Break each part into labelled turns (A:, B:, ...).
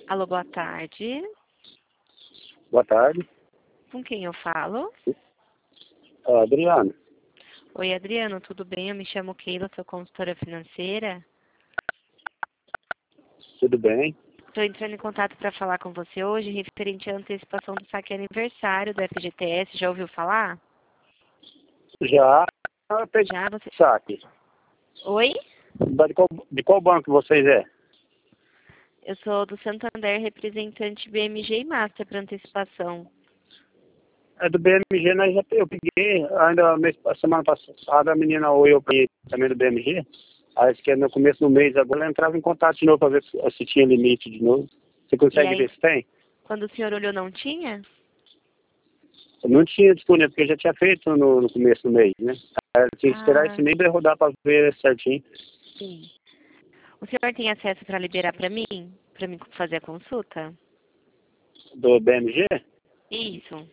A: Alô, boa tarde.
B: Boa tarde.
A: Com quem eu falo?
B: Adriano.
A: Oi, Adriano, tudo bem? Eu me chamo Keila, sou consultora financeira.
B: Tudo bem?
A: Estou entrando em contato para falar com você hoje referente à antecipação do saque aniversário do FGTS. Já ouviu falar?
B: Já peguei
A: Já? Você...
B: saque.
A: Oi?
B: De qual banco vocês é?
A: Eu sou do Santander, representante BMG e Master para antecipação.
B: É do BMG, mas eu peguei ainda a semana passada, a menina ou eu peguei também do BMG. Aí que é no começo do mês, agora ela entrava em contato de novo para ver se tinha limite de novo. Você
A: E
B: consegue
A: aí,
B: ver se tem?
A: quando o senhor olhou, não tinha?
B: Eu não tinha disponível, porque eu já tinha feito no começo do mês, né? Aí eu tinha que esperar
A: Ah,
B: esse mês e rodar para ver certinho.
A: sim. O senhor tem acesso para liberar para mim? Para mim fazer a consulta?
B: Do BMG?
A: Isso.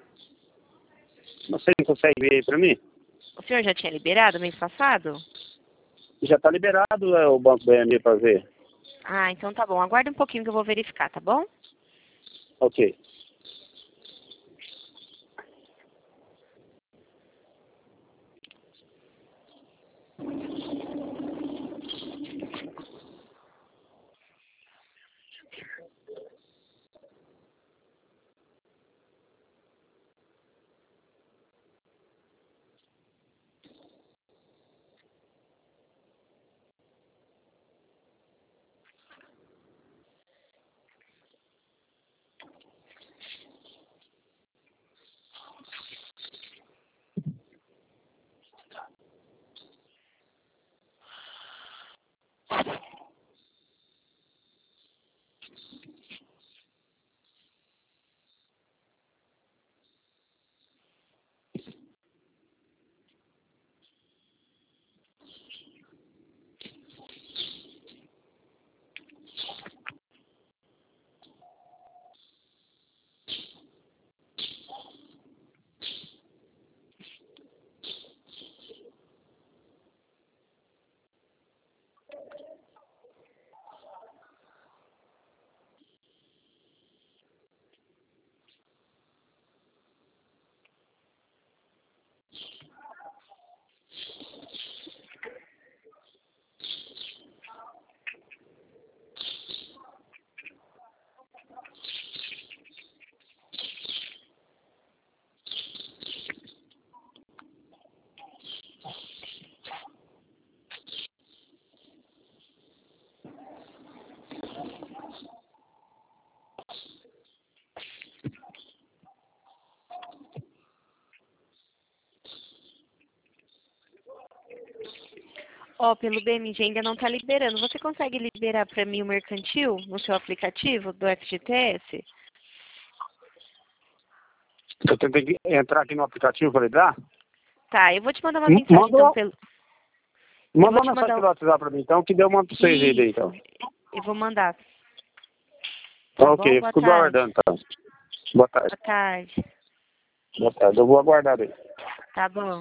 B: Você não consegue ver aí para mim?
A: O senhor já tinha liberado mês passado?
B: Já está liberado o banco BMG para ver.
A: Ah, então tá bom. Aguarde um pouquinho que eu vou verificar, tá bom?
B: Ok.
A: Ó, pelo BMG ainda não tá liberando. Você consegue liberar para mim o mercantil no seu aplicativo do FGTS?
B: Eu tenho que entrar aqui no aplicativo para ligar?
A: Tá, eu vou te mandar uma mensagem então pelo... Eu
B: Manda
A: vou
B: uma
A: te
B: mensagem
A: mandar...
B: pelo WhatsApp para mim, então, que deu uma para vocês aí, daí, então.
A: Isso, eu vou mandar. Tá
B: Ok,
A: bom?
B: eu
A: Boa
B: fico
A: tarde.
B: aguardando, então. Boa tarde.
A: Boa tarde.
B: Boa tarde, eu vou aguardar aí.
A: Tá bom.